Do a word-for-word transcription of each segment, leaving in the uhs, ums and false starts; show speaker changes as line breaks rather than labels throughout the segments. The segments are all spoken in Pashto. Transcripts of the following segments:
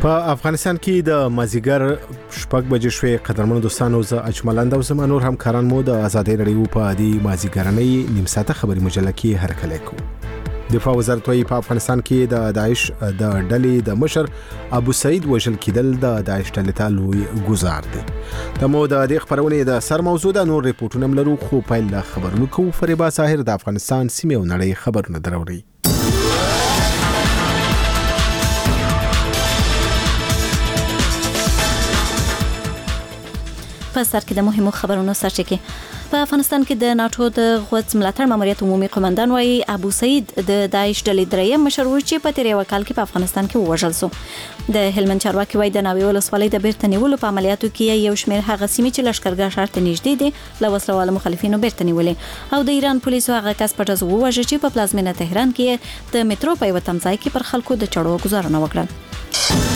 په افغانستان کې د مازیګر شپږ بجې شوې قدرمنو دوستانو زه اجمل او زما نور همکاران مو د ازادي رادیو په دې مازیګرنۍ نیم ساعته خبري مجله کې هرکلی کوو. دفاع وزارت وايي په افغانستان کې د داعش د ډلې د مشر ابو سعید وژل کېدل د داعش ډلې ته لوی ګزار دی. د مو د دې خبرونې د سر موضوع د نور ریپورتونه لرو، خو پیل د خبرونو کوو. فریبا ساحر د افغانستان سیمې او نړۍ خبرونه دروړي.
په سر کې د مهمو خبرونو سرچینه په افغانستان کې د ناتو د غوڅ ملاتړ ماموریت عمومي قومندان وايي ابو سعید د داعش ډلې دریم مشر و چې په تیر یو کال کې په افغانستان کې وژل شو. د هلمند چارواکي وايي د ناوې ولسوالۍ د بیرته نیولو په عملیاتو کې یو شمېر هغه سیمې چې لشکرګاه ښار ته نږدې دي له وسلوالو مخالفینو بیرته نیولې، او د ایران پولیسو هغه کس په ډز وواژه چې په پلازمینه تهران کې د میټرو په یو تمځای کې پر خلکو د چړو گزارونه وکړل.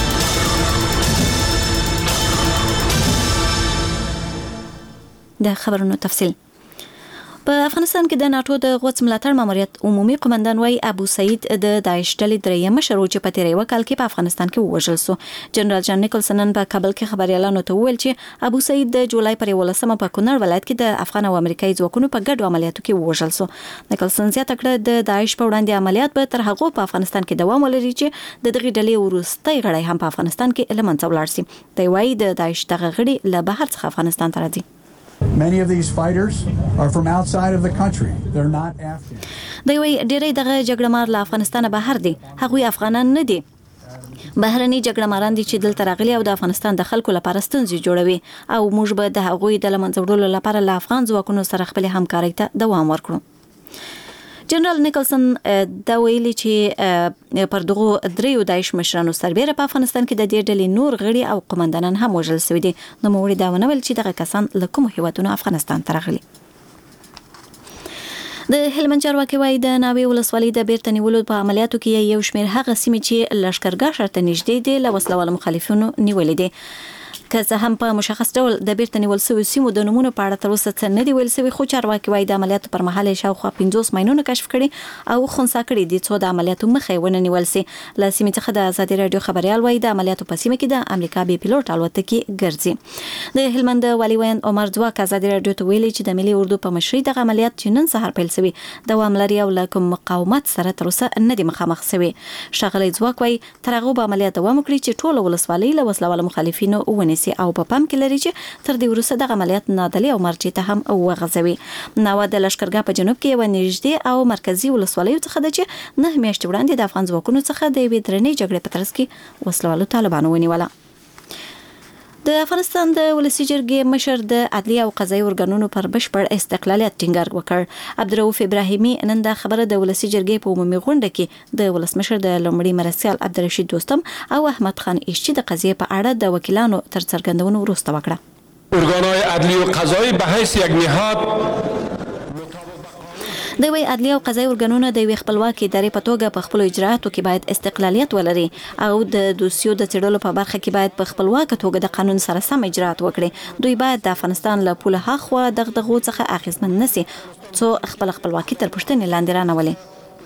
د خبرونو تفصیل. په افغانستان کې د ناتو د غوڅ ملاتړ ماموریت عمومي قومندان وايي ابو سعید د داعش ډلې دریم مشر و چې په تیر یو کال کې په افغانستان کې وژل شو. جنرال جان نیکلسن په کابل کې خبريالانو ته وویل چې ابو سعید د جولای پر یولسمه په کونړ ولایت کې د افغان او امریکایي ځواکونو په ګډو عملیاتو کې وژل شو. نیکلسن زیاته کړه د داعش په وړاندې عملیات به تر هغه په افغانستان کې دوام ولري چې د دغه ډلې وروستي غړي هم په افغانستان کې لمنځه ولاړ شي. دی وايي د داعش دغه غړي له بهر څخه افغانستان ته راځي.
Many of these fighters are from outside of the country. They're not Afghan.
دوی وايي ډېری دغه جګړهمار له افغانستان بهر دي، هغوی افغانان نه دي. بهرني جګړهماران دي چې دلته راغلي او د افغانستان د خلکو لپاره ستونزې جوړوي، او موږ به د هغوی د لمنځه وړلو لپاره له افغان ځواکونو سره خپل همکارۍ ته دوام ورکړو. جنرال نیکلسن دا ویلي چې پر دغه دریو داعش مشرانو سربېره په افغانستان کې د دې ډلې نور غړي او قومندانان هم وژل شوي دي. نو موږ دا ونه ویل چې دغه کسان له کومو هیوادونو افغانستان ته راغلي. د هلمند چارواکي وايي د ناوې ولسوالۍ د بیرته نیولو په عملیاتو کې یو شمېر هغه سیمې چې لشکرګاه ښار ته نږدې دي له وسلوالو مخالفینو نیولې دي. که څه هم په مشخص ډول د بیرته نیول شویو سیمو د نومونو په اړه تر اوسه څه نه دي ویل شوي، خو چارواکي وايي د عملیاتو پر مهال شاوخوا پنځوس ماینونه کشف کړي او خنثی کړي دي څو د عملیاتو مخه ونه نیول شي. له سیمې څخه د ازادي رادیو خبريال وايي د عملیاتو په سیمه کې د امریکا بي پیلوټ الوتکې ګرځي. د هلمند والي وین عمر ځواک ازادي رادیو ته ویلي چې د ملي اردو په مشرۍ د عملیات چې نن سهار پیل شوي دوام لري او له کوم مقاومت سره تر اوسه نه دي مخامخ شوي. ښاغلی ځواک وايي تر هغه به عملیات دوام وکړي چې ټول ولسوالۍ له وسلوالو مخالفینو ونیسي او په پام لري چې تر دې وروسته د عملیات نادلي او مرجع ته هم وغځوي. نو د لشکرګاه په جنوب کې یو نږدې او مرکزی ولسوالۍ څخه د چې نه میاشتې وړاندې د افغان ځواکونو څخه د یوې درنې جګړې په ترڅ کې وسلوالو طالبانو ونیوله. د افغانستان د ولسی جرګې مشر د عدلي او قضایي ارګانونو پر بشپړ استقلالیت ټینګار وکړ. عبدالرؤف ابراهیمي نن دا خبره د ولسی جرګې په عمومي غونډه کې د ولسمشر د لومړي مرستیال عبدالرشید دوستم او احمد خان ایشچی د قضیې په اړه د وکیلانو تر څرګندونو وروسته وکړه.
ارګانهای عدلی و قضایی به حیث یک نهاد
د وی عدلی او قضایي ارګانونه د وی خپلواکي ادارې په توګه په خپل اجراتو کې باید استقلالیت ولري او د دوسیو د څېړلو په برخه کې باید په خپلواکه توګه د قانون سره سم اجرات وکړي. دوی باید د افغانستان له پوله هاخوا دغدغو څخه اخیستمن نشي څو خپل خپلواکي تر پوښتنې لاندې رانولي.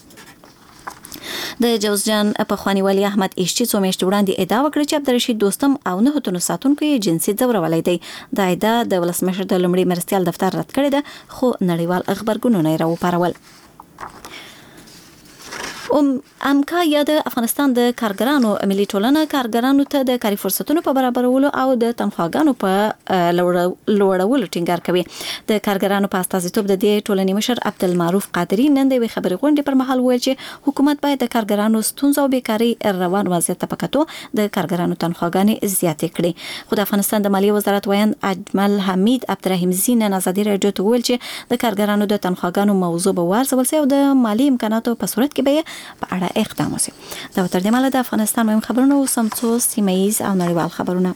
د جوزجان په خوانی والی احمد ایشچی څو میاشتې وړاندې ادعا وکړه چې عبدالرشید دوستم او نه هتونو ساتونکو یې جنسي ځورولای دی. دا ادعا د ولسمشر د لومړي مرستیال دفتر رد کړې ده، خو نړیوال خبرګونونه یې راوپارول. ام امکا یا د افغانستان د کارګرانو ملي ټولنه کارګرانو ته د کاري فرصتونو په برابرولو او د تنخواګانو په لوړولو ټینګار کوي. د کارګرانو په استازیتوب د دې ټولنې مشر عبدالمعروف قادری نن د خبري غونډې پر مهال ویل چې حکومت باید د کارګرانو ستونزو او بیکاری روان وضعیت ته پکاتو د کارګرانو تنخواګانې زیاتې کړي. خو د افغانستان د مالیې وزارت ویان اجمل حمید عبدالرحیم زین آزادي رادیو ته ویل چې د کارګرانو د تنخواګانو موضوع به وارزول شي او د مالی امکاناتو په صورت کې به په اړه اقدام وشي. دا تر دې مله د افغانستان مهم خبرونه او سمڅو سیمایي او نړیوال خبرونه.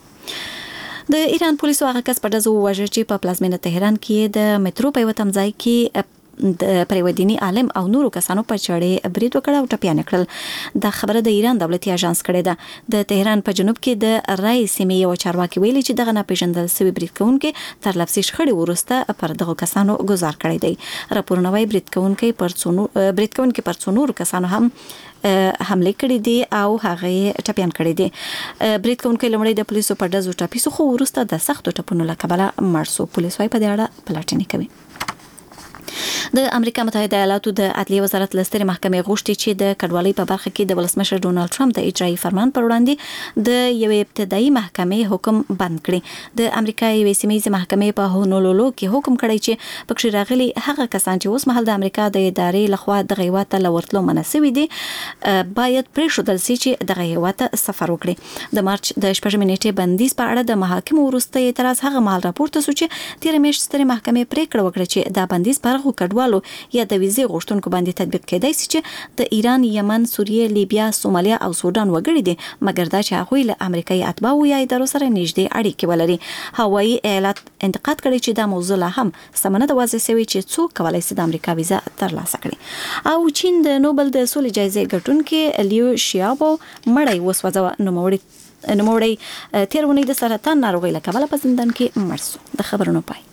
د ایران پولیسو هغه کس په ډزو وواژه چې په پلازمینه تهران کې د میټرو په یو تمځای کې د پریودینی عالم او نورو کسانو په چړې برید وکړ او ټپیان کړل. دا خبره د ایران دولتي اژانس کړې ده. د تهران په جنوب کې د رای سیمې یو چارواکي ویلي چې دغه ناپېژندل شوی برید کوونکي تر لفظي شخړې وروسته پر دغه کسانو گزار کړی دی. راپورونه وايي برید کوونکي پر څونو برید کوونکي پر څونو کسانو هم حمله کړې دي او هغه ټپیان کړي دي. برید کوونکي لمړی د پولیسو په ډزو ټاپیسو خو وروسته د سختو ټپونو له کبله مړ شو. پولیس وايي په دې اړه پلټنې کوي. د امریکا متحده ایالاتو د عدلیه وزارت لستري محکمې غوښتي چې د کډوالۍ په برخه کې د ولسمشر ډونالد ټرمپ د اجرایي فرمان پر وړاندې د یوې ابتدایي محکمې حکم بند کړي. د امریکا یوې سیمه‌یزې محکمې په هونولولو کې حکم کړی چې پکې راغلي هغه کسان چې اوس مهال د امریکا د ادارې لخوا دغه هیواد ته لورتلو مناسوي دي باید پرېښودل شي چې دغه هیواد ته سفر وکړي. د مارچ د شپږمې نیټې بندیز په اړه د محاکمو وروسته اعتراض هغه مهال راپورته شو چې تیر میاشت سترې محکمې پریکړه وکړه چې دا بندیز پر هغو کډوالو یا د ویزې غوښتونکو باندې تطبیق کېدای شي چې د ایران، یمن، سوریه، لیبیا، سومالیا او سودان وګړي دي، مګر دا چې هغوی له امریکایي اتباعو یا ادارو سره نږدې اړیکې ولري. هوایي ایالت انتقاد کړی چې دا موضوع لا هم سمنه د واضح شوی چې څوک کولای شي د امریکا ویزه ترلاسه کړي. او چین د نوبل د سولې جایزې ګټونکي لیو شیابو مړی وسوځاوه. نوموړی نوموړی تیر اونۍ د سرطان ناروغۍ له کبله په زندان کې مړ شو. د خبرونو پای.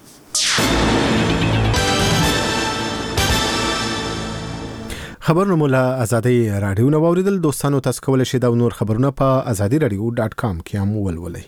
خبرونه مولا ازادي رادیو نو اوریدل. دوستانو تاسو کولای شئ دا نور خبرونه په ازادي رادیو ډاټ کام کې هم ولولئ.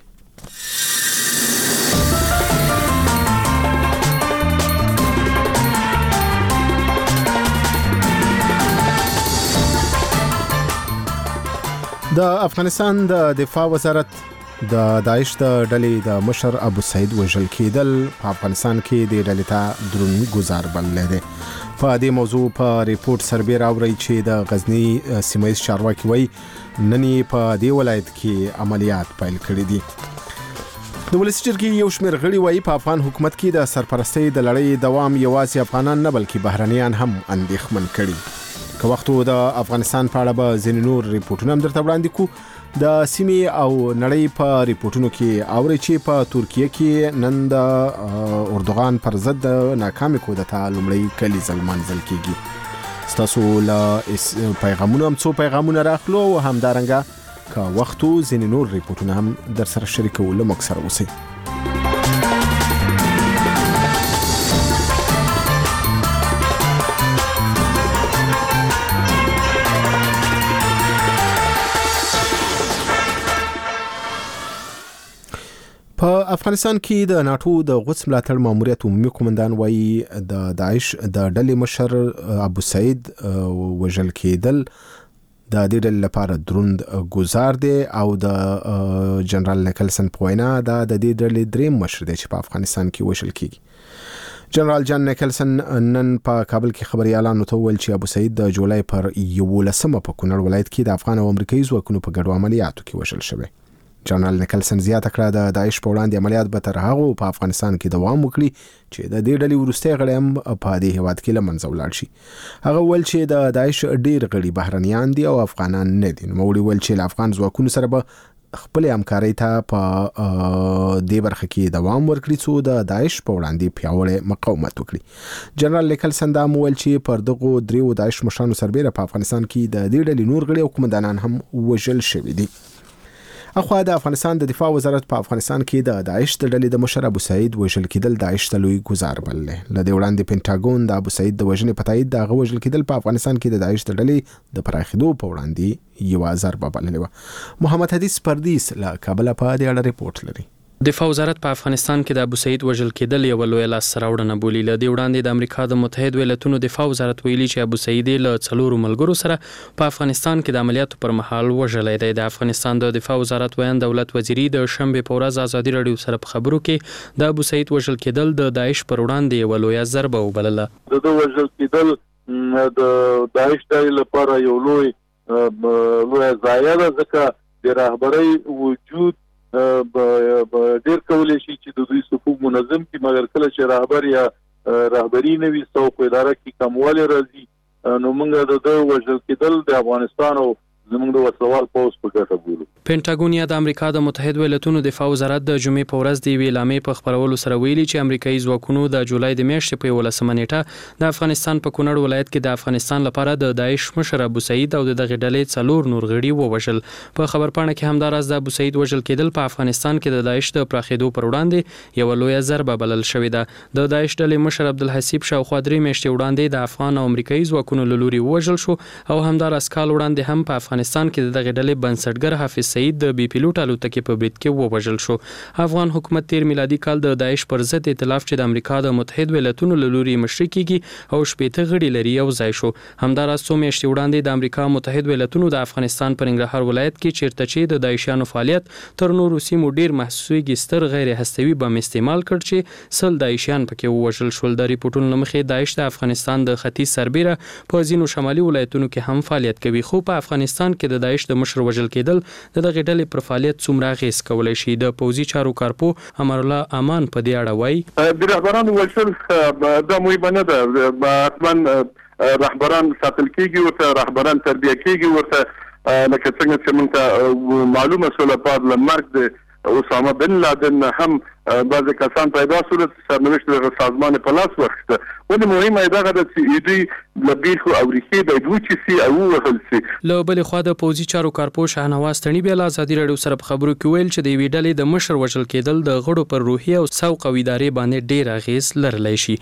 د افغانستان د دفاع وزارت د داعش د ډلې د مشر ابو سعید وژل کېدل په افغانستان کې د ډلې ته درون گزار بللی دی. په دې موضوع په ریپورت سربېره اوري چې د غزنی سیمه‌ییز چارواکي وایي نن یې په دې ولایت کې عملیات پیل کړي دي. د ولسي جرګې یو شمېر غړي وایي په افغان حکومت کې د سرپرستۍ د لړۍ دوام یوازې افغانان نه بلکې بهرنیان هم اندېښمن کړي. که وختو د افغانستان په اړه به ځینې نور ریپورټونه هم درته وړاندې کوو. د سیمې او نړۍ په ریپورټونو کې اوري چې په ترکیه کې نن د اردوغان پر ضد د ناکامې کودتا لومړی کلیزه لمانځل کېږي. ستاسو له پیغامونو هم څو پیغامونه راخلو او همدارنګه که وختو ځینې نور ریپورټونه هم در سره شریکو. له موږ سره اوسئ. په افغانستان کې د ناتو د غوڅ ملاتړ ماموریت عمومي قومندان وایي د داعش د ډلې مشر ابو سعید وژل کېدل د دې ډلې لپاره دروند گزار دی او د جنرال نیکلسن په وینا دا د دې ډلې دریم مشر دی چې په افغانستان کې وژل کېږي. جنرال جان نیکلسن نن په کابل کې خبريالانو ته وویل چې ابو سعید د جولای پر یولسمه په کونړ ولایت کې د افغان او امریکایي ځواکونو په ګډو عملیاتو کې وژل شوی. جنرال نیکلسن زیاته کړه د داعش په وړاندې عملیات به تر هغه په افغانستان کې دوام وکړي چې د دې ډلې وروستي غړي هم په دې هیواد کې له منځه ولاړ شي. هغه ویل چې د داعش ډېر غړي بهرنیان دي او افغانان نه دي. نوموړي ویل چې له افغان ځواکونو سره به خپل همکارۍ ته په دې برخه کې دوام ورکړي څو د داعش په وړاندې پیاوړی مقاومت وکړي. جنرال نیکلسن دا ویل چې پر دغو دریو داعش مشرانو سربېره په افغانستان کې د دې ډلې نور غړي او قومندانان هم وژل شوي دي. اخوا د افغانستان د دفاع وزارت په افغانستان کې د داعش د ډلې د مشر ابو سعید وژل کېدل داعش ته لوی ګزار بللی. له دې وړاندې پینټاګون د ابو سعید د وژنې په تایید د هغه وژل کېدل په افغانستان کې د داعش د ډلې د پراخېدو په وړاندې یوه ضربه بللې وه. محمد حدیث پردیس له کابله په دې اړه ریپورټ لري.
دفاع وزارت په افغانستان کې د ابو سعید وژل کېدل یو لوی لاسته راوړنه بولي. له دې وړاندې د امریکا د متحد ایالاتونو دفاع وزارت ویلي چې ابو سعید له څلورو ملګرو سره په افغانستان کې د عملیاتو پر مهال وژلی دی. د افغانستان د دفاع وزارت ویان دولت وزیری د شنبې په ورځ ازادي راډیو سره په خبرو کې د ابو سعید وژل کېدل د داعش پر وړاندې یو لوی ضربه وبلله.
د وژل کېدل د داعش ډلې لپاره یو لوی لوی ضایعه ده ځکه د رهبرۍ وجود ډیر کولای شي چې د دوی صفوف منظم کی مګر کله چې رهبر یا رهبری نه وي سو په اداره کې کمواله راځي نو موږ د وژل کېدل د افغانستان او زموږ د وسوال پوز په ګټه بولو.
پینټاګون یا د امریکا د متحده ایالاتونو دفاع وزارت د جمعې په ورځ د یوې اعلامیې په خپرولو سره ویلي چې امریکایي ځواکونو د جولای د میاشتې په یولسمه نیټه د افغانستان په کونړ ولایت کې د افغانستان لپاره د داعش مشر ابو سعید او دغه ډلې څلور نور غړي ووژل. په خبرپاڼه کې همداراز د ابو سعید وژل کېدل په افغانستان کې د داعش د پراخېدو پر وړاندې یو لویه ضربه بلل شوې ده. د داعش ډلې مشر عبدالحسیب شاوخوا درې میاشتې وړاندې د افغان او امریکایي ځواکونو له لوري ووژل شو او همداراز کال وړاندې هم په افغانستان کې دغه ډلې بنسټګر حافظ سعید د بي پیلوټ الوتکې په برید کې ووژل شو. افغان حکومت تیر میلادي کال د داعش پر ضد ائتلاف چې د امریکا د متحده ایالاتونو له لوري مشري کیږي او شپېته غړي لري یو ځای شو. همداراز څو میاشتې وړاندې د امریکا متحده ایالاتونو د افغانستان پر ننګرهار ولایت کې چیرته چې د داعشانو فعالیت تر نورو سیمو ډیر محسوسیږي ستر غیر هستوي بم استعمال کړ چې سل داعشان پکې ووژل شول. د ریپورتونو مخې داعش د افغانستان د ختیځ سربیره په ځینو شمالي ولایتونو کې هم فعالیت کوي، خو په افغانستان کې د داعش د مشر وژل کېدل د دغه ډلې پر فعالیت څومره اغیز کولی شي. د پوځي چارو کارپو امر الله امان په دې اړه وایي
د رهبرانو وژل دا مهمه نه ده، حتما رهبران ساتل کېږي، ورته رهبران تربیه کېږي، ورته لکه څنګه چې موږ ته معلومه شوله بعد له مرګ د اسامه بن لادن هم بعضې کسان پیدا شول سرنوشت دغه سازمان په لاس واخیسته. ولې مهمه یې دغه ده چې دوی له بیخو او ریښې باید وچې سي او ووهل سي.
له بلې خوا د پوځي چارو کارپو شاهنواز تڼي بیا له ازادي راډیو سره په خبرو کې ویل چې د یوې ډلې د مشر وژل کېدل د غړو پر روحي او سوق او ادارې باندې ډېر اغیز لرلی شي.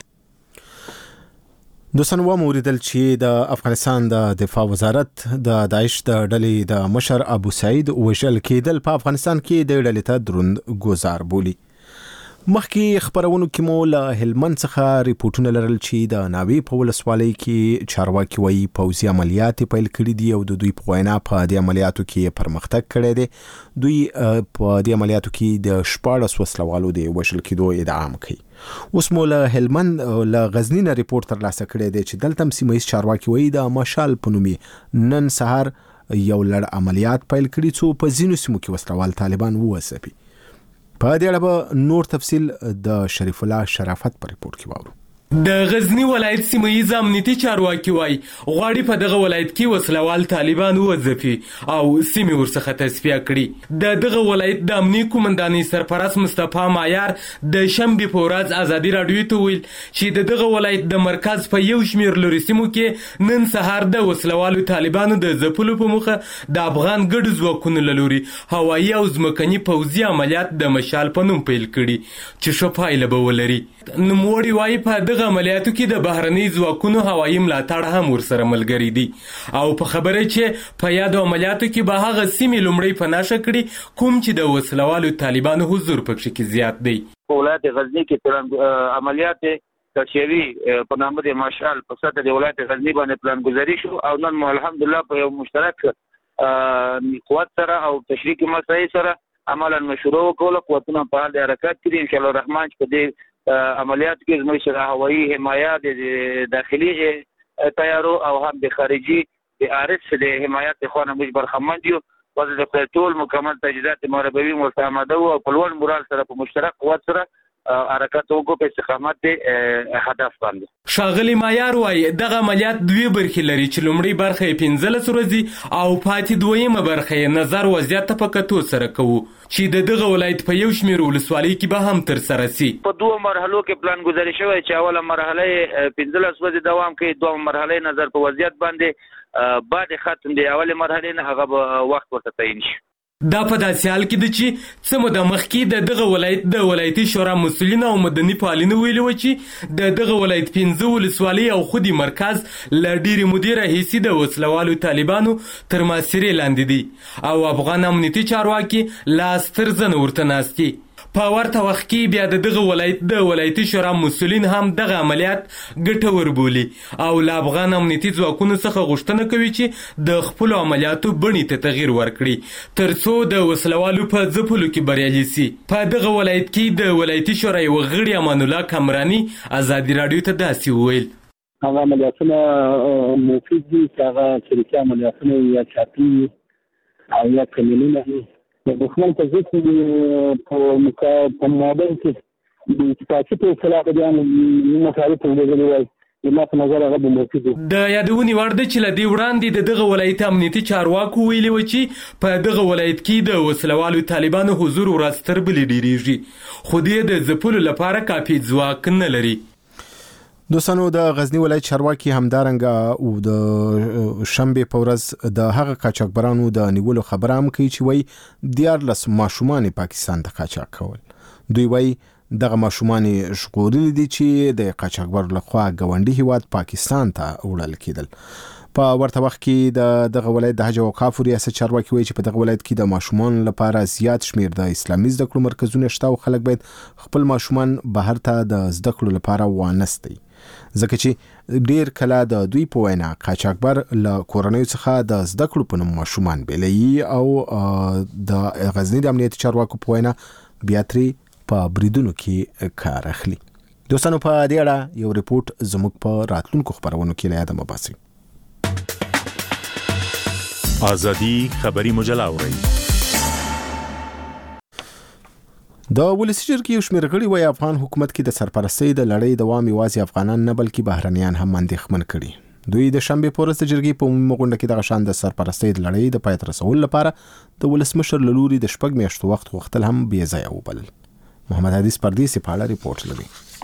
دوستان وموریدل چې د افغانستان د دفاع وزارت د داعش د ډلې د مشر ابو سعید وژل کېدل په افغانستان کې د ډلې ته دروند ګزار بولي. مخکې خبرونو کې مو له هلمند څخه ریپورتونه لرل چې د ناوې په ولسوالۍ کې چارواکي وایي پوځي عملیات پیل کړي دي او د دوی په وینا په دې عملیاتو کې پرمختګ کړی دی. دوی په دې عملیاتو کې د شپاړس وسلوالو د وژل کېدو ادعا کوي. اوس مو له هلمند له غزني نه ریپورت ترلاسه کړی دی چې دلته هم سیمه ییز چارواکي وایي د مشال په نومې نن سهار یو لړ عملیات پیل کړي څو په ځینو سیمو کې وسلوال طالبان ووځپي. په دې اړه به نور تفصیل د شریف الله شرافت په ریپورت کې واورو.
د غزنی ولایت سیمه ییز امنیتي چارواکي وایي غواړي په دغه ولایت کې وسلوال طالبان ووځپي او سیمې ورڅخه تصفیه کړي. د دغه ولایت د امنیتي قومندانۍ سرپرست مصطفی مایار د شنبې په ورځ ازادي راډیو ته ویل چې د دغه ولایت د مرکز په یو شمېر لرې سیمو کې نن سهار د وسلوالو طالبانو د ځپلو په موخه د افغان ګډو ځواکونو له لوري هوایي او ځمکني پوځي عملیات د مشال په نوم پیل کړي چې ښه پایله به ولري. نوموړي وایي په دغه عملیاتو کې د بهرني ځواکونو هوایي ملاتړ هم ورسره ملګری دي او په خبره چې په یادو عملیاتو کې به هغه سیمې لومړی په نښه کړي کوم چې د وسلوالو طالبانو حضور پکې کې زیات دی.
په ولایت غزنی کې عملیات تشریعي په نامه د ماشال په سطح د ولایت غزنی باندې پلان گذاری شو او نن الحمدلله په یو مشترک قوت سره او تشریعي مسایل سره عملا مشروع کول قوتونه په حال حرکت کړي ان شاء الله الرحمن چې په عملیات کې زموږ سره هوایي حمایت د داخلي تیارو او هم د خارجي د ارس د حمایت خونه موږ برخمن یو وزن د ټول مکمل تجهیزات مربوي مستعمده او په لوړ مورال سره په مشترک قوت سره حرکت وکړو په استقامت هدف باندې.
ښاغلي مایار وایي دغه عملیات دوی برخې لري چې لومړی برخه یې پنځلس ورځې او پاتې دویمه برخه یې نظر وضعیت ته په کتو سره کوو چې د دغه ولایت په یو شمېر ولسوالۍ کې به هم ترسره سي.
په دوه مرحلو کې پلان گذاری شوی چې اوله مرحله یې پنځلس ورځې دوام کوي، دوه مرحله نظر په وضعیت باندې بعد ختم دی اوله مرحله نه هغه به وخت ورته تعیین شي.
دا په داسې حال کې ده چې څه موده مخکې د دغه ولایت د ولایتي شورا مسؤلین او مدني فعالینو ویلي وو چې د دغه ولایت پنځه ولسوالۍ او خودي مرکز له ډېرې مودې راهیسې د وسلوالو طالبانو تر محاصرې لاندې دي او افغان امنیتي چارواکي لاس تر زنه ورته ناست دي. په ورته وخت کې بیا د دغه ولایت د ولایتي شورا مسؤلین هم دغه عملیات ګټور بولي او له افغان امنیتي ځواکونو څخه غوښتنه کوي چې د خپلو عملیاتو بڼې ته تغییر ورکړي تر څو د وسلوالو په ځپلو کې بریالي سي. په دغه ولایت کې د ولایتي شورا یو غړي امان الله کامراني ازادي راډیو ته داسې وویل
هغه عملیاتونه مفید دي چې هغه چریکي عملیاتونه یا چاپي او یا کمیلونه د دښمن په ضد په مابین کې د اتفاقي په اصطلاح باندې مخالف وګرځول وای زما په نظر هغه به مفید وي.
د یادونې وړ ده چې له دې وړاندې د دغه ولایت امنیتي چارواکو ویلي وو چې په دغه ولایت کې د وسلوالو طالبانو حضور ورځ تر بلې ډېرېږي، خو دې د ځپلو لپاره کافي ځواک نه لري.
دوستانو، د غزنی ولایت چارواکي همدارنګه او د شنبه په ورځ د هغه قاچاقبرانو د نیولو خبره هم کوي چې وایي دیارلس ماشومان پاکستان ته قاچاق کول. دوی وایي دغه ماشومان ژغورلي دي چې د قاچاقبر لخوا ګاونډي هیواد پاکستان ته وړل کېدل. په ورته وخت کې د دغه ولایت د حج او اوقافو ریاست چارواکي وایي چې په دغه ولایت کې د ماشومان لپاره زیات شمیر د اسلامي زده کړو مرکزونه شته او خلک باید خپل ماشومان بهر ته د زده کړو لپاره وانستي، ځکه چې ډیر کله د دوی په وینا قاچاقبر له کورنیو څخه د زده کړو په نوم ماشومان بیلوي او د غزنی د امنیتي چارواکو په وینا بیا ترې په بریدونو کې کار اخلي. دوستانو، په دې اړه یو ریپورت زموږ په راتلونکو خبرونو کې له یاده مباسي.
آزادی خبری مجله اورئ.
د ولسی جرګې یو شمېر غړي وايي افغان حکومت کې د سرپرستۍ د لړۍ دوام یوازې افغانان نه بلکې بهرنیان هم اندېښمن کړي. دوی د شنبه په ورځ د جرګې په عمومي غونډه کې د شان د سرپرستۍ د لړۍ د پای ته رسولو لپاره د ولسمشر له لوري د شپږ میاشتو وخت غوښتل هم بې ځایه وبلل. محمد حدیث پردیسی په اړه ریپورت لري.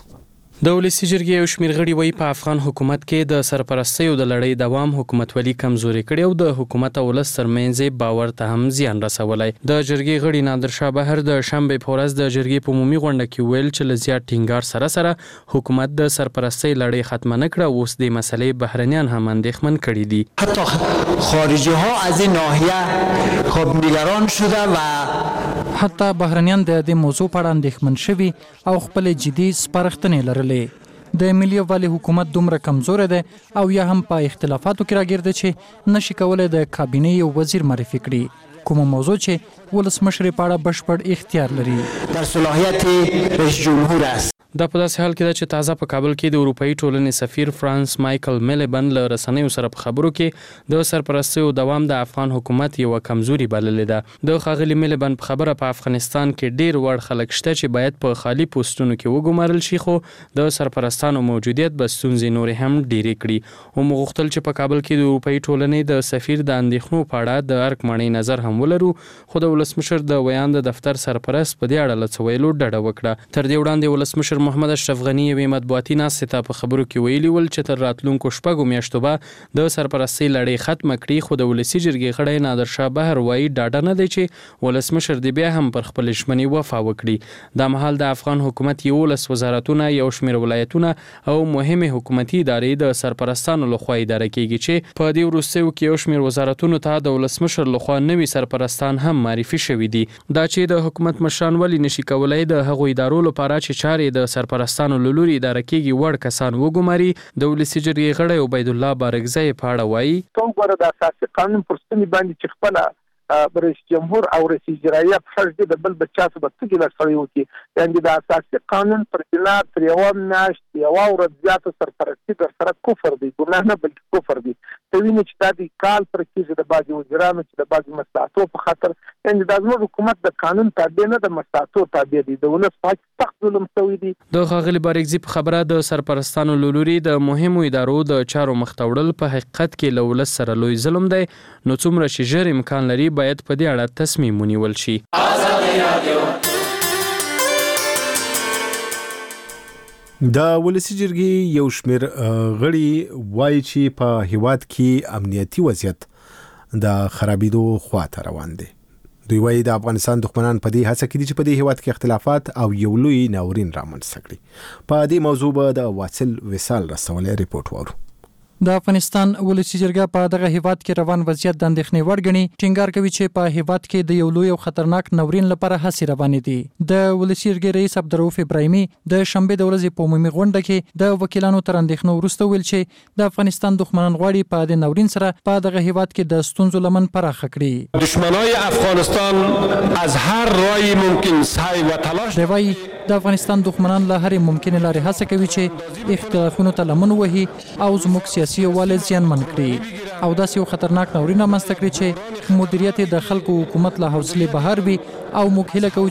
د ولسی جرګې یو شمېر غړي وایي په افغان حکومت کې د سرپرستۍ د لړۍ دوام حکومتولي کمزوري کړي او د حکومت او ولس ترمنځ باور ته هم زیان رسولی. د جرګې غړي نادر شاه بهر د شنبه په ورځ د جرګې په عمومي غونډه کې ویل چې له زیات ټینګار سره سره حکومت د سرپرستۍ لړۍ ختم نه کړه، اوس د مسلې بهرنیان هم اندېښمن کړي دي.
حتی خارجی ها از این ناحیه خب نگران شده و
حتی بهرنیان د دې موضوع په اړه اندېښمن شوي او خپل جدي سپارښتنې لرلې. د ملي یووالي حکومت دومره کمزوره ده او یا هم په اختلافاتو کې راګرځي چې نشي کولای د کابینې یو وزیر معرفي کړي، کومه موضوع چې ولسمشر په اړه بشپړ اختیار لري.
در صلاحیت رئیس جمهور است.
دا په داسې حال کې ده چې تازه په کابل کې د اروپאי ټولنې سفیر فرانس مایکل میلیبن له رسنیو سره په خبرو کې د سرپرستۍ دوام د افغان حکومت یو کمزوري بللې ده. د ښاغلي میلیبن په خبره په افغانستان کې ډیر وړ خلک شته چې باید په خالی پوسټونو کې وګمارل شي، خو د سرپرستانو موجودیت به ستونزې نورې هم ډیرې کړي. هم غوښتل چې په کابل کې د اروپאי ټولنې د سفیر د اندېښنو په اړه د ارګ مڼۍ نظر هم ولرو، خو د ولسمشر د ویان د دفتر سرپرست په دې اړه له څه ویلو ډډه وکړه. تر دې وړاندې ولسمشر محمد اشرف غنی یوې مطبوعاتي ناستې ته په خبرو کې ویلي ول چې تر راتلونکو شپږو میاشتو به د سرپرستۍ لړۍ ختمه کړي، خو د ولسي جرګې غړی نادر شاه بهر وایي ډاډه نه دی چې ولسمشر دې بیا هم پر خپل ژمنې وفا وکړي. دا مهال د افغان حکومت یولس وزارتونه، یو شمېر ولایتونه او مهمې حکومتي ادارې د سرپرستانو لخوا اداره کیږي چې په دې وروستیو کې یو شمېر وزارتونو ته د ولسمشر لخوا نوي سرپرستان هم معرفي شوي دي. دا چې د حکومت مشران ولې نشي کولای د هغو ادارو لپاره چې چارې د سرپرستانو له لوري اداره کیږي وړ کسان وګماري. د ولسي جرګې غړی عبید الله بارګزی په اړه وایي
کوم ګوره د اساسي قانون پر ستنې باندې چې خپله رئیس جمهور او رئیس اجرائیه په خرج دي د بل بچا څه به څه ګیله سړی وکړي، یعنې د اساسي قانون پر بنا تر یوه میاشت یوه ورځ زیاته سرپرستي در سره کفر دی، ګناه نه بلکې کفر دی. ته وینې چې دا د کال پر کېږي د بعضې وزیرانو چې د بعضې مصلحتو په خاطر، یعنې دا زموږ حکومت د قانون تابع نه د مصلحتو تابع دی، د ولس په حق سخت ظلم شوی دی.
د ښاغلي بارګزي په خبره د سرپرستانو له لوري د مهمو ادارو د چارو مخته وړل په حقیقت کې له ولس سره لوی ظلم دی، نو څومره چې ژر امکان لري باید په دې اړه تصمیم ونیول شي.
د ولسی جرګې یو شمېر غړي وایي چې په هیواد کې امنیتي وضعیت د خرابېدو خواته روان دی. دوی وایي د افغانستان دښمنان په دې هڅه کې دي چې په دې هیواد کې اختلافات او یو لوی ناورین رامنځته کړي. په دې موضوع به د واصل وصال رسولی ریپورت وورو.
د افغانستان ولسی جرګه په دغه هیواد کې روان وضعیت د اندېښنې وړ ګڼي. ټینګار کوي چې په هیواد کې د یو لوی او خطرناک ناورین لپاره هڅې روانې دي. د ولسی جرګې رئیس عبدالرؤف ابراهیمي د شنبه د ورځې په عمومي غونډه کې د وکیلانو تر اندېښنو وروسته ویل چې د افغانستان دښمنان غواړي په دې ناورین سره په دغه هیواد کې د ستونزو لمن پراخه کړي.
دشمنای افغانستان از هر رای ممکن سعی و تلاش
دی. د افغانستان دښمنان له هرې ممکنې لارې هڅه کوي چې اختلافونو ته لمن وهي او زموږ سیاسي یووالی زیانمن کړي او داسې یو خطرناک ناورین رامنځته کړي چې مدیریت د خلکو حکومت له حوصلې بهر وي او موږ هیله کوو چې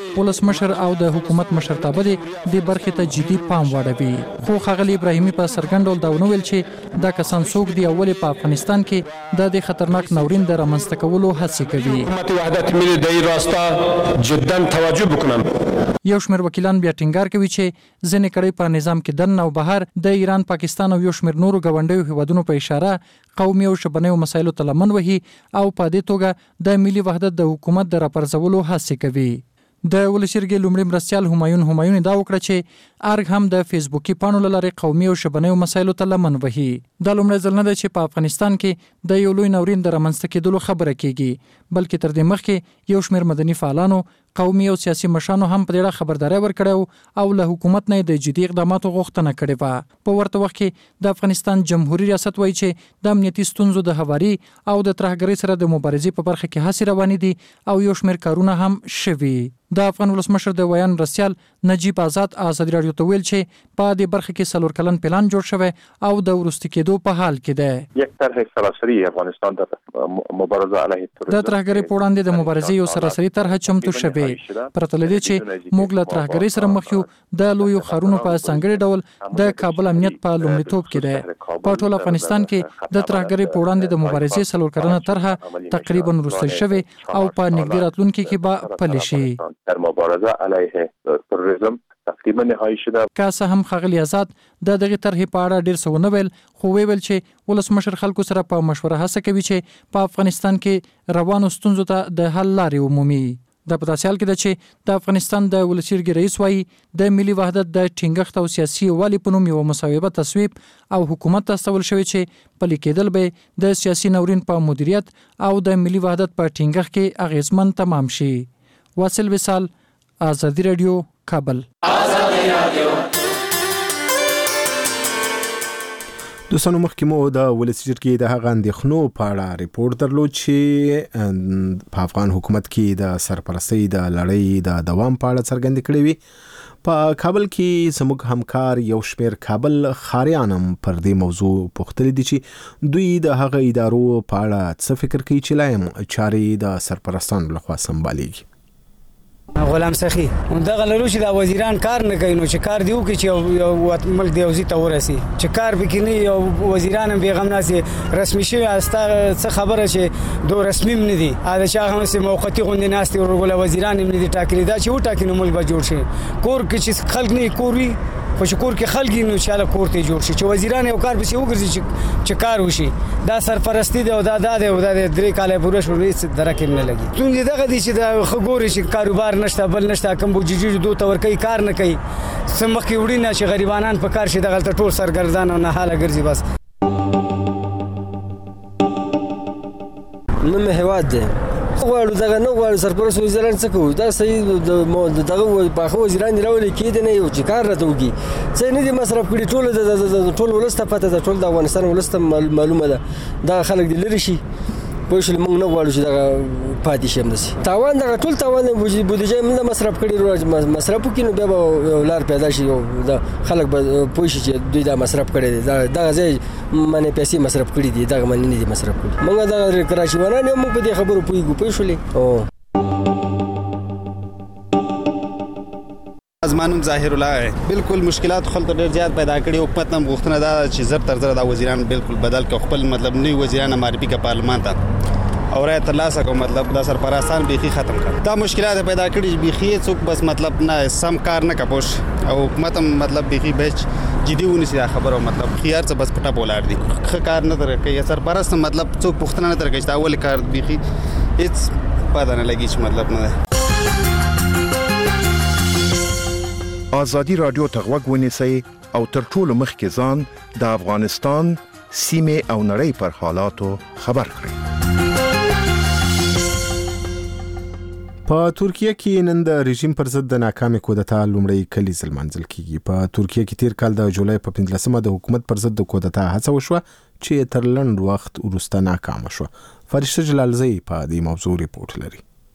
ولسمشر او د حکومت مشرتابه د برخې ته جدي پام واړوي. خو ښاغلي ابراهیمي په څرګند ډول دا ونه ویل چې دا کسان څوک دي او ولې په افغانستان کې د خطرناک ناورین د رامنځته کولو هڅې کوي.
حکومت وحدت ملی در این راستا جدا توجه بکنن.
یو شمېر وکیلان بیا ټینګار کوي چې ځینې کړۍ په نظام کې دننه او بهر د ایران، پاکستان او یو شمېر نورو ګاونډیو هیوادونو په اشاره قومي او ژبنیو مسایلو ته لمن وهي او په دې توګه د ملي وحدت د حکومت د راپرځولو هڅې کوي. د ولسجرګې لومړي مرستیال همایون همایون دا وکړه چې ارګ هم د فیسبوکي پاڼو له لارې قومي او ژبنیو مسایلو ته لمن وهي. دا لومړی ځل نه ده چې په افغانستان کې د یو لوی ناورین د رامنځته کېدلو خبره کیږي، بلکې تر دې مخکې یو شمېر مدني فعالانو، قومي او سیاسي مشرانو هم په دې اړه خبرداری ورکړی او له حکومت نه د جدي اقداماتو غوښتنه کړې وه. په ورته وخت کې د افغانستان جمهوریت ریاست وایي چې د امنیتي ستونزو د هواري او د ترهګرۍ سره د مبارزې په برخه کې هڅې روانې دي او یو شمېر کارونه هم شوي. د افغان ولسمشر د ویان مرستیال نجیب آزاد ازادي راډیو ته ویل چې په دې برخه کې څلور کلن پلان جوړ شوی او د وروستي کېدو په حال کې ده.
یک طرح سراسری افغانستان د مبارزه علیه تروریسم
د ترهګرۍ په وړاندې د مبارزې یو سراسری طرح چمتو شوی. پرته له دې چې موږ له ترهګرۍ سره مخ یو، د لویو ښارونو په ځانګړي ډول د کابل امنیت په لومړیتوب کې ده. په ټول افغانستان کې د ترهګرۍ په وړاندې د مبارزې څلور کلنه طرح تقریبا وروستۍ شوی او په نږدې راتلونکي کې به پلي شي.
در مبارزه علیه تروریسم تقریبا نهایی شده.
که څه هم ښاغلي آزاد د دغه طرحې په اړه ډیر څه ونه ویل، خو ویل چې ولسمشر خلکو سره په مشوره هڅه کوي چې په افغانستان کې روانو ستونزو ته د حل لارې ومومي. دا په داسې حال کې ده چې د افغانستان د ولسجرګې رئیس وایي د ملي وحدت د ټینګښت او سیاسي یووالي په نوم یوه مصوبه تصویب او حکومت ته استول شوی چې پلي کېدل به د سیاسي ناورین په مدیریت او د ملي وحدت په ټینګښت کې اغیزمن تمام شي. واصل وصال، آزادي راډیو، کابل.
دوستانو مخکې مو د ولسجرګې د هغه اندېښنو په اړه ریپورت درلود چې په افغان حکومت کې د سرپرستۍ د لړۍ د دوام په اړه څرګندې کړې وي. په کابل کې زموږ همکار یو شمېر کابل ښاریان هم پر دې موضوع پوښتلي دي چې دوی د هغه ادارو په اړه څه فکر کوي چې لا هم چارې د سرپرستانو لخوا سمبالېږي.
غلام سخی دغه لرو چې د وزیران کار نه کوي، نو چې کار دیو کې چې یو ملک دی اوسې ته ورسي چې کار بکینی یو وزیران هم بیغم ناسي رسمي شوی استا څه خبره چې دو رسمي نه دي دا چې هم سه موقتی غونډه ناستي ورغله وزیران هم نه دي ټاکلي دا چې و ټاکي نو ملک به جوړ شي. کور کې چې خلک نه کوري خو چې کور کې خلک نو چې له کور ته جوړ شي چې وزیران یو کار به شي وګرځي چې کار وشي. دا سرپرستی دی او دا دا دی دا درې کاله پوره شو هیڅ درکه نه لګي. څنګه دغه دي چې دا خګوري چې کاروبار نشته بل نشته کم بوجي دو تور کوي کار نه کوي سمخ کې وړي نه چې غریبانان په کار شي دغه ټول سرګردان او نه حاله ګرځي. بس
نو مه هواد دی غواړو دغه نو غواړو سرپرست وزیران څه کوي دا صحیح دغه باخو وزیران دی راولي کېد نه یو چې کار راته وږي څه نه دي مصرف کړي ټول د ټول ولسته پته ده ټول د افغانستان ولسته معلومه ده دا خلک دی لري شي پوه شو موږ نه غواړو چې دغه پاتې شي همداسې تاوان دغه ټول تاوان بودیجه موږ مصرف کړي مصرف وکړي نو بیا به لار پیدا شي او د خلک به پوه شي چې دوی دا مصرف کړی دی دغه ځای باندې پیسې مصرف کړي دي دغه باندې نه دي مصرف کړي موږ دغه کراچیوانان یو موږ په دې خبرو پوهېږو پوه شولې او
از منم ظاهر الله بالکل مشکلات خلک ډېر زیات پیدا کړي او حکومت هم غوښتنه ده چې زر تر زر دا وزیران بالکل بدل کړي خپل مطلب نوی وزیران معرفي کړي پارلمان ته او رای ترلاسه کوي مطلب دا سرپرستان بیخي ختم کړي. دا مشکلات پیدا کړي بیخي څوک بس مطلب نه سم کار نه کپوش او حکومت هم مطلب بیخي بچ جدي ونیسي دا خبره مطلب خيار څه بس پټه بولار دي ښه کار نه تر کوي سرپرست مطلب څوک پښتنه نه تر کوي دا اول کار بیخي هیڅ پته نه لګي چې مطلب نه ده.
آزادي رادیو ته غوږ ونیسئ او تر ټولو مخکې ځان د افغانستان سیمې او نړۍ پر حالاتو خبر کړئ.
په ترکیه کې نن د رژیم پر ضد د ناکامې کودتا لومړی کلیز لمانځل کیږي. په ترکیه کې تیر کال د جولای په پنځلسمه د حکومت پر ضد د کودتا هڅه وشوه چې تر لنډ وخت وروسته ناکامه شوه. فرشته جلالزی په دې موضوع ریپورت لري.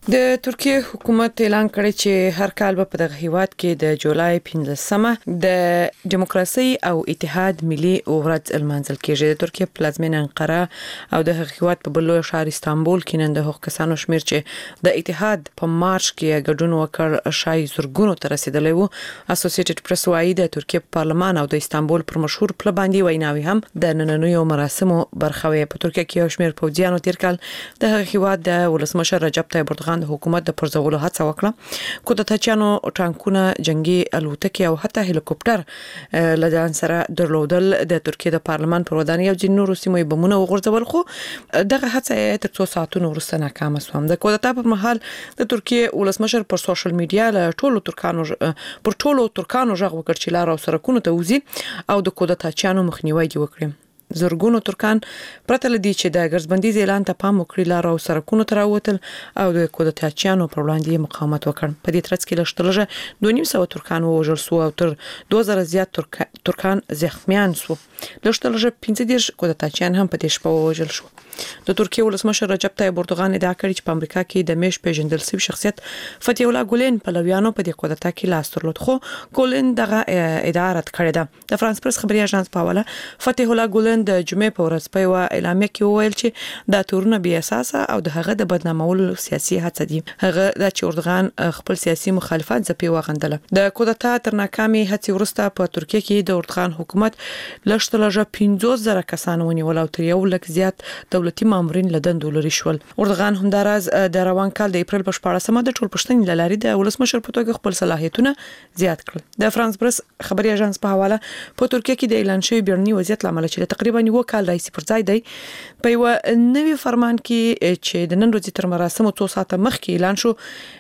د ترکیه حکومت اعلان کړی چې هر کال به په دغه هیواد کې د جولای پنځلسمه د دیموکراسي او اتحاد ملي ورځ المنځل کېږي. د ترکیه پلازمینه انقره او د هیواد په بل شهر استانبول کې نن د حقوق کسانو شمیر چې د اتحاد په مارش کې ګډون وکړ شای زرګونو ته رسیدلی وو. اسوسییټډ پریس وايي د ترکیه پارلمان او د استانبول پر مشهور پل باندې ویناوي هم د نننیو مراسمو برخه وي. په ترکیه کې یو شمیر پوځیانو تیر کال د هیواد د ولسمشر رجب طیب اردوغان د حکومت د پرځولو هڅه وکړه. کودتاچانو ټانکونه، جنگي الوتکې او حتی هلیکوپټر لدان سره درلودل. د ترکیه د پارلمان پر ودانۍ او ځینو روسي بمونه وغورځول، خو دغه هڅه تر څو ساعتونو وروسته ناکامه شوه. د کودتا پر مهال د ترکیه ولسمشر پر سوشل میډیا له ټولو ترکانو پر ټولو ترکانو غږ وکړ چې لار او سرکونو ته وځي او د کودتاچانو مخنیوي دی وکړي. زرګونو ترکان پرته لدی چې د ګرځبندیز اعلان ته پام وکړي لار او سرکونو ته راوتل او د کودتاچانو پر وړاندې مقاومت وکړ. په دې ترڅ کې لږترلږه دوه نیم سوه ترکان ووژل شو او تر دوه زره زیات ترک... ترکان زخمیان شو. لږترلږه پنځه دېرش کودتاچیان هم په دې شپه ووژل شو. د ترکیه ولسمشر رجب طیب اردوغان ادعا کړې چې په امریکا کې د میش پیژندل شوی شخصیت فتح الله ګولن پلویانو په دې کودتا کې لاس درلود، خو ګولن دغه ادعا رد کړې ده. د فرانس پریس خبري اژانس په حواله فتح الله ګولن د جمعې په ورځ په یو اعلامیه کې وویل چې دا تورونه بې اساسه او د هغه د بدنامولو سیاسي هڅه دي. هغه د چې اردوغان خپل سیاسي مخالفت ځپي وغندله. د کودتا تر ناکامي هڅې وروسته په ترکیه کې د اردوغان حکومت لږترلږه پنځوس زره کسان ونیول او تر یو لک زیات دولتي مامورین له دندو لرې شول. اردوغان همداراز د روان کال د اپریل په شپاړسمه د ټولپوښتنې له لارې د ولسمشر په توګه خپل صلاحیتونه زیات کړل. د فرانس پریس خبري اژانس په حواله په ترکیه کې د اعلان شوی بیړني وضعیت لامل چې تقریبا یو کال راځي پر ځای دی په یو نوی فرمان کې چې د نن ورځې تر مراسمو څو ساعته مخکې اعلان شو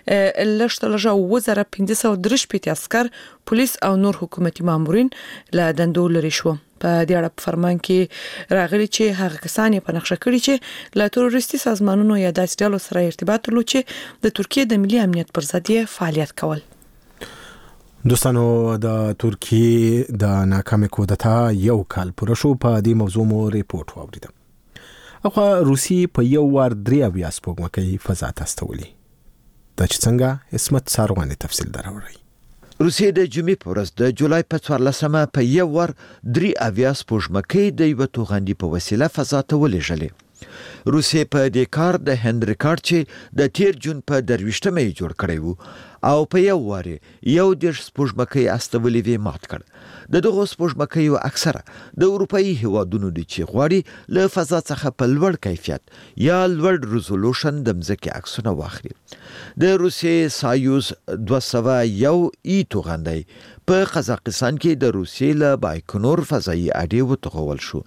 لږترلږه اووه زره پنځه سوه درې شپېته عسکر، پولیس او نور حکومتي مامورین له دندو لرې شو. په دې اړه په فرمان کې راغلي چې هغه کسان په نقشه کړي چې له تروریستي سازمانونو یا داسې ډلو سره ارتباط درلود چې د ترکیه د ملي امنیت پر ضد فعالیت کول.
دوستانو، د ترکیه د ناکامه کودتا یو کال پوره شو. په دې موضوع مو ریپورت واوریدم. اخو روسي په یو وار درې اویا سپوږمکۍ فضا ته استولې. د چې څنګه اسمت سارواني تفصیل دراوړي.
روسیې د جمعې په ورځ د جولای په څوارلسمه په یو وار درې اویا سپوږمکۍ د یوه توغندي په وسیله فضا ته ولېږلې. روسیې په دې کار د هند ریکارډ چې د تیر جون په درویشتمه یې جوړ کړی وو او په یو وار یو دېرش سپوږمکۍ استولې وې مات کړ. د دغو سپوږمکیو اکثره د اروپایي هیوادونو دي چې غواړي له فضا څخه په لوړ کیفیت یا لوړ ریزولوشن د مځکې عکسونه واخلي. د روسیې سایوز دوه سوه یو ای توغندی په قزاقستان کې د روسیې له بایکنور فضایي اډې وتوغول شو.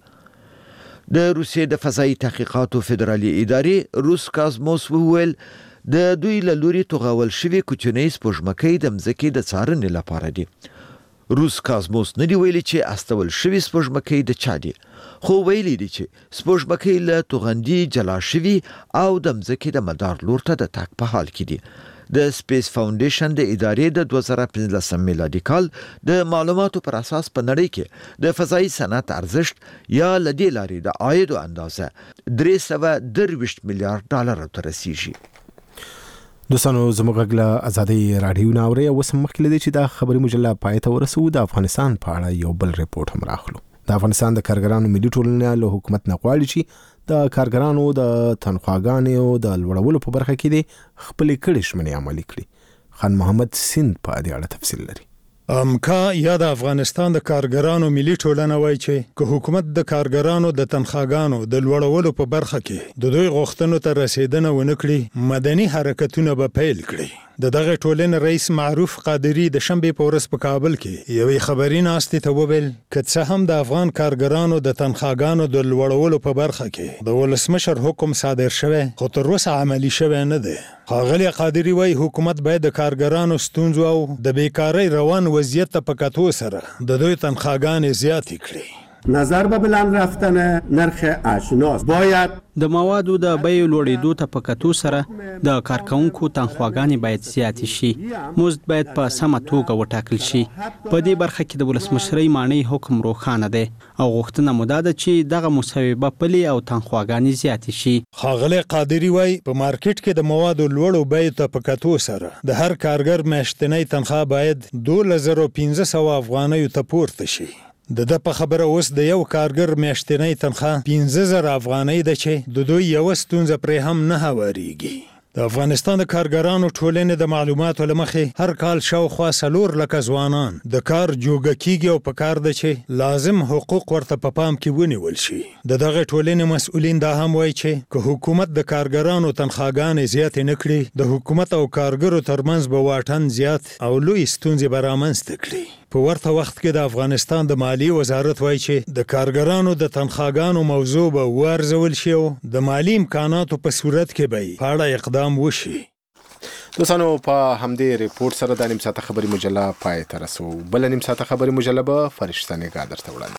د روسیې د فضایي تحقیقاتو فدرالي ادارې روس کاسموس وویل د دوی له لوري توغول شوي کوچنۍ سپوږمکۍ د مځکې د څارنې لپاره دي. روس کاسموس نه دی ویلي چې استول شوي سپوږمکۍ د چا دي، خو ویلي دي چې سپوږمکۍ له توغندي جلا شوي او د مځکې د مدار لور ته د تګ په حال کې دي. د سپیس فاونډیشن د ادارې د دوه زره پنځلسم میلادي کال د معلوماتو پر اساس په نړۍ کې د فضایي صنعت ارزښت یا له دې لارې د عایدو اندازه درې سوه درویشت میلیارډ ډالرو ته رسیږي.
دوستانو، زموږ غږ له ازادي راډیو نه اورئ او اوس هم مخکې له دې چې دا خبري مجله پای ته ورسوو د افغانستان په اړه یو بل ریپورت هم راخلو. د افغانستان د کارګرانو ملي ټولنه له حکومت نه غواړي چې د کارګرانو د تنخواګانو د لوړولو په برخه کې د خپلې کړې ژمنې عملي کړي. خان محمد سیند په دې اړه تفصیل لري.
امکا یا د افغانستان د کارګرانو ملي ټولنه وایي چې که حکومت د کارګرانو د تنخواګانو د لوړولو په برخه کې د دوی غوښتنو ته رسیدنه ونه کړي، مدني حرکتونه به پیل کړي. د دغه ټولنې رئیس معروف قادری د شنبې په ورځ په کابل کې یوې خبري ناستې ته وویل که څه هم د افغان کارګرانو د تنخواګانو د لوړولو په برخه کې د ولسمشر حکم صادر شوی، خو تر اوسه عملي شوی نه دی. ښاغلی قادری وایي حکومت باید د کارګرانو ستونزو او د بیکارۍ روان وضعیت ته په کتو سره د دوی تنخواګانې زیاتې کړي.
نظر به بلند رفتن نرخ اجناس باید
د موادو د بیو لوړېدو ته په کتو سره د کارکونکو تنخواګانې باید زیاتې شي. مزد باید په سمه توګه وټاکل شي. په دې برخه کې د ولسمشرۍ مانۍ حکم روښانه دی او غوښتنه مو دا ده چې دغه مسببه پلي او تنخواګانې زیاتې شي.
ښاغلی قادري وایي په مارکیټ کې د موادو لوړو بیو ته په کتو سره د هر کارګر میاشتنۍ تنخواه باید دولس زره پنځه سوه افغانیو ته پورته شي. د د په خبره اوس د یو کارګر میاشتنۍ تنخواه پنځه زره افغانۍ ده چې د دوی یوه ستونزه پرې هم نه هوارېږي. د افغانستان د کارګرانو ټولنې د معلوماتو له مخې هر کال شاوخوا څلور لکه ځوانان د کار جوګه کیږي او په کار ده چې لازم حقوق ورته په پام کې ونیول شي. د دغه ټولنې مسؤلین دا هم وایي چې که حکومت د کارګرانو تنخواګانې زیاتې نه کړي د حکومت او کارګرو ترمنځ به واټن زیات او لوی ستونزې به رامنځته کړي. په ورته وخت کې د افغانستان د مالیې وزارت وایي چې د کارګرانو د تنخواګانو موضوع به وارزول شي او د مالی امکاناتو په صورت کې به په اړه اقدام وشي.
دوستانو په همدې ریپورت سره د نیم ساعته خبري مجله پای ته رسو. بل نیم ساعته خبري مجله به فرشته نگاه درته وړاندې